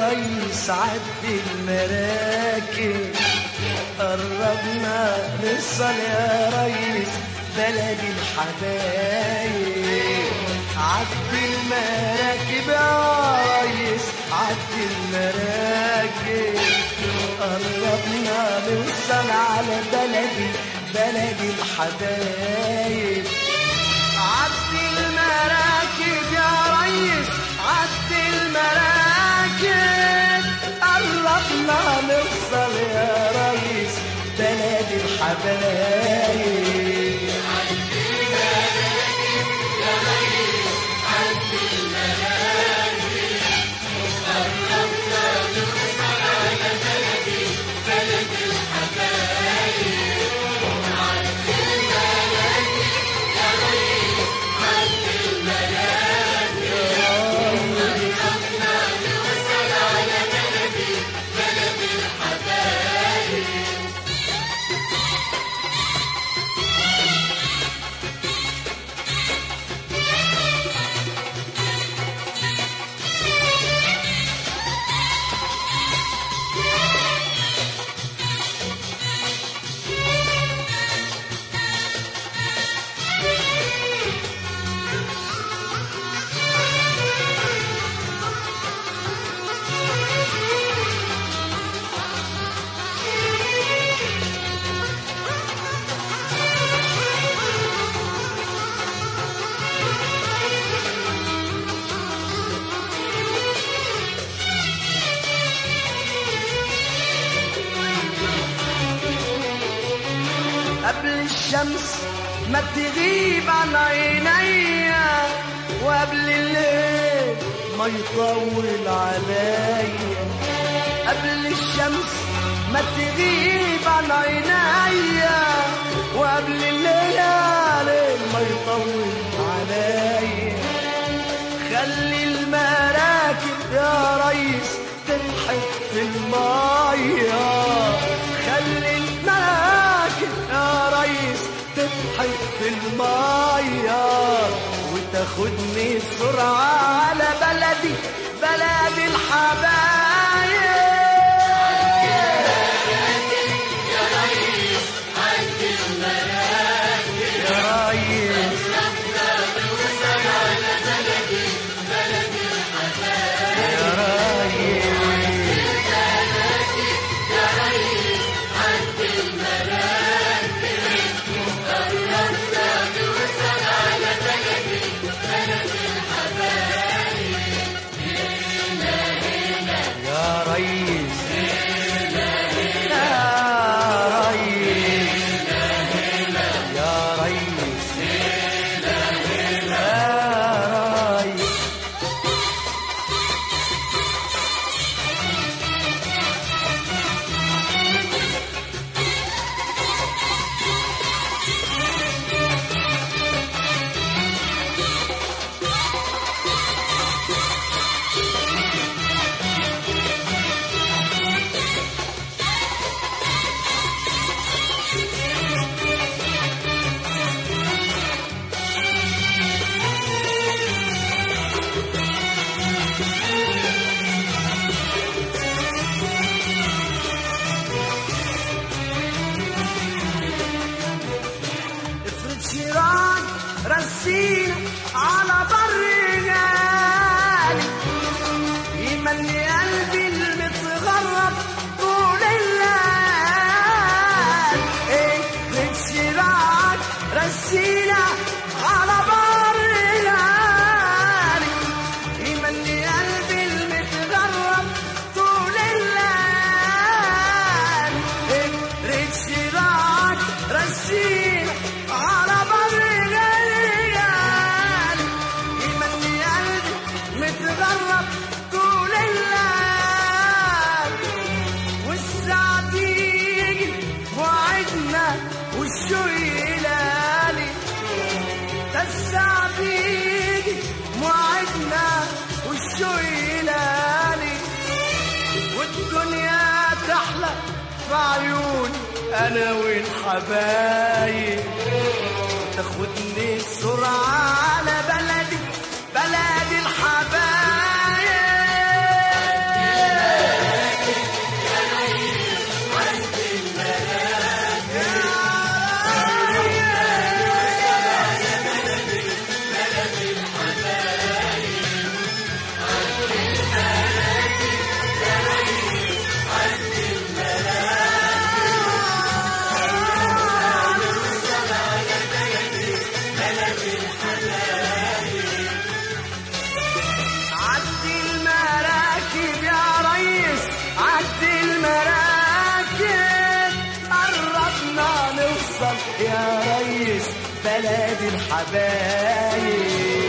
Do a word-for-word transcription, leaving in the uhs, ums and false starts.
ريس عدي المراكب، قربنا نوصل يا ريس بلد الحبايب. عدي المراكب يا ريس عدي المراكب، قربنا نوصل على بلدي بلد الحبايب. عدي المراكب يا ريس عدي المراكب، قربنا نوصل يا ريس بلد الحبايب. عدي المراكب يا ريس عدي المراكب، قربنا نوصل على بلدي بلد الحبايب. عدي المراكب يا ريس عدي المراكب، قربنا نوصل على بلدي بلد الحبايب. قبل الشمس ما تغيب عن عينيا، وقبل الليل ما يطول عليا. قبل الشمس ما تغيب عن عينيا، وقبل الليل ما يطول عليا. خلي المراكب يا ريس تلحق في المية، خلي المراكب يا ريس تلحق في المية، وتاخدني بسرعة على بلدي بلد الحبايب. يا ريس عدي المراكب يا ريس قربنا نوصل على بلدي بلد الحبايب. يا ريس يا ريس عدي المراكب، قربنا نوصل على بلدي بلد الحبايب. هنا هنا يا ريس هنا يا ريس يا ريس يا ريس. افرد شراك رسينا على بر غالي، يملي قلبي المتغرب طول الليل. افرد شراك رسينا على بر غالي، يملي قلبي المتغرب طول الليل. افرد شراك رسينا على بر غالي، يملي قلبي متغرب طول الليل. والساعة تيجي وعدنا والشوق يلالي، الساعة تيجي وعدنا والشوق يلالي، والدنيا تحلى في عيوني انا والحبايب. تاخدني بسرعة على بلدي بلد الحبايب. بلد الحبايب.